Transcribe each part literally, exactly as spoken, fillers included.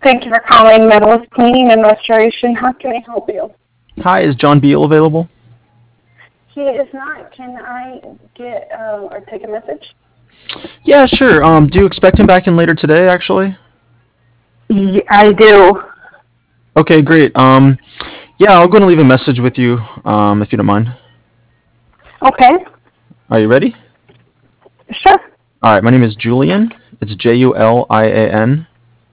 Thank you for calling Metals Cleaning and Restoration. How can I help you? Hi, is John Beal available? He is not. Can I get uh, or take a message? Yeah, sure. Um, do you expect him back in later today, actually? Yeah, I do. Okay, great. Um, yeah, I'll go and leave a message with you, um, if you don't mind. Okay, Are you ready? sure. All right, my name is Julian. It's J U L I A N,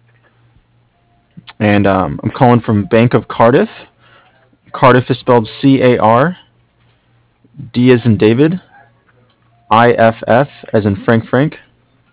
and um, I'm calling from Bank of Cardiff. Cardiff is spelled C A R, D as in David, I F F as in Frank Frank.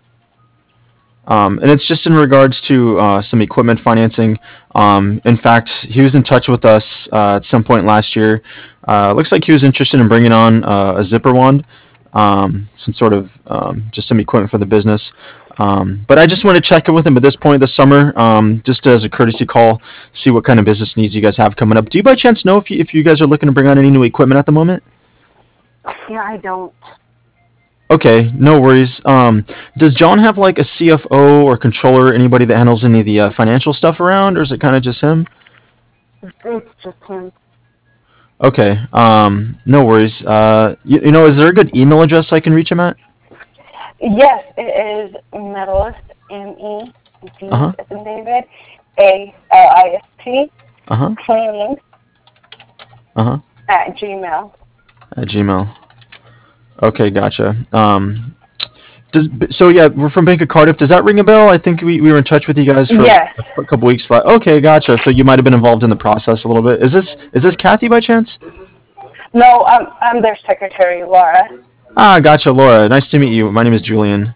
Um, and it's just in regards to uh, some equipment financing. Um, in fact, he was in touch with us uh, at some point last year. Uh, looks like he was interested in bringing on uh, a zipper wand, um, some sort of um, just some equipment for the business. Um, but I just want to check in with him at this point this summer, um, just as a courtesy call, see what kind of business needs you guys have coming up. Do you by chance know if you, if you guys are looking to bring on any new equipment at the moment? Yeah, I don't. Okay, no worries. Um, does John have like a C F O or controller, anybody that handles any of the uh, financial stuff around, or is it kind of just him? It's just him. Okay, um, no worries. Uh, you, you know, is there a good email address I can reach him at? Yes, it is Metalist, M E D Uh huh. as in David, A L I S T, Uh huh. cleaning Uh huh. at Gmail. At Gmail. Okay, gotcha. Um, does, so yeah, we're from Bank of Cardiff. Does that ring a bell? I think we, we were in touch with you guys for Yes. a couple weeks. But okay, gotcha. So you might have been involved in the process a little bit. Is this is this Kathy by chance? No, I'm, I'm their secretary, Laura. Ah, gotcha, Laura. Nice to meet you. My name is Julian.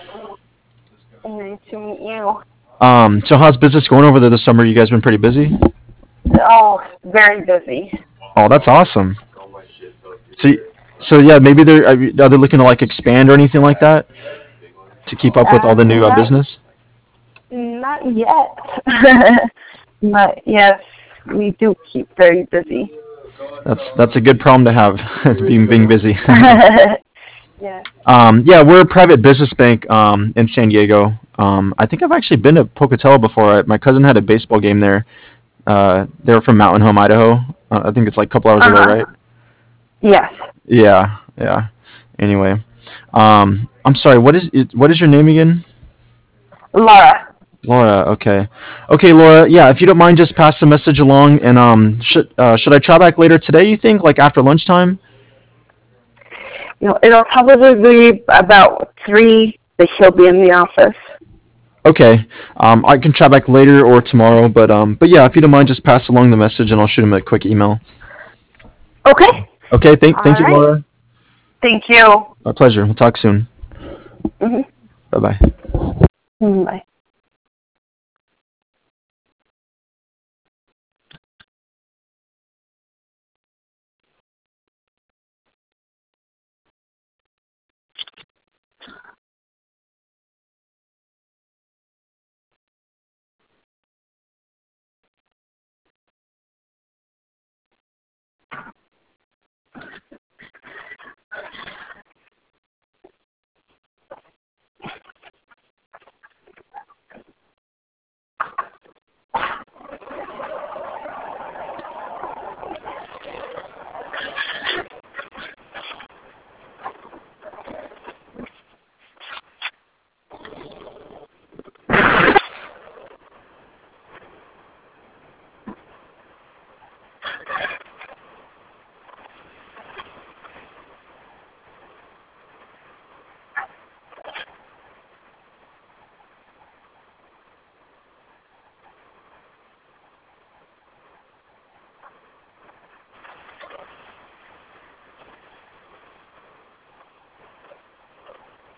Nice to meet you. Um, so how's business going over there this summer? You guys been pretty busy? Oh, very busy. Oh, that's awesome. So, so yeah, maybe they're are they looking to like expand or anything like that to keep up with all the Um, new uh, not, business? not yet. But yes, we do keep very busy. That's that's a good problem to have, being being busy. Yeah. Um, yeah, we're a private business bank um, in San Diego. Um, I think I've actually been to Pocatello before. I, my cousin had a baseball game there. Uh, they were from Mountain Home, Idaho. Uh, I think it's like a couple hours away, Uh-huh. right? Yes. Yeah, yeah. Anyway, um, I'm sorry. What is it, what is your name again? Laura. Laura. Okay, okay, Laura. Yeah, if you don't mind, just pass the message along. And um, should uh, should I try back later today? You think, like after lunchtime? You know, it'll probably be about three that he'll be in the office. Okay. Um, I can try back later or tomorrow. But um, but yeah, if you don't mind, just pass along the message, and I'll shoot him a quick email. Okay. Okay. Thank All thank you, right. Laura. Thank you. My pleasure. We'll talk soon. Mm-hmm. Bye bye. Bye.